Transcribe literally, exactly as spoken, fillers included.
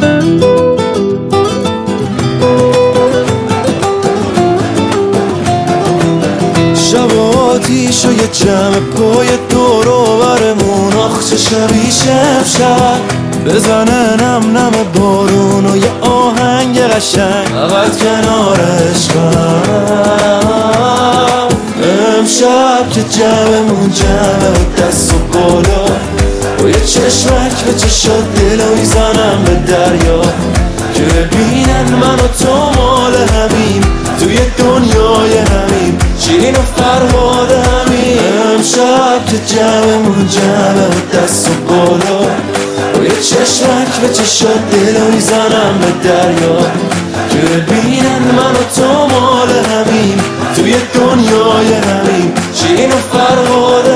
شب آتیش و یه جمع پای دور و برمون، آخ چه شبیش امشب بزنه نم نم بارون و یه آهنگ قشنگ فقط کنارش کنم. امشب که جمعمون جمعه و دست و بالا و یه چشمک به چشات دلو میزنم به دریا که ببینن من و تو مال همیم توی دنیای همیم، شیرین و فرهاد همیم. امشب که جمعمون جمعه و دست و بالا و یه چشمک به چشات دلو میزنم به دریا که ببینن من و تو مال همیم توی دنیای همیم، شیرین و فرهاد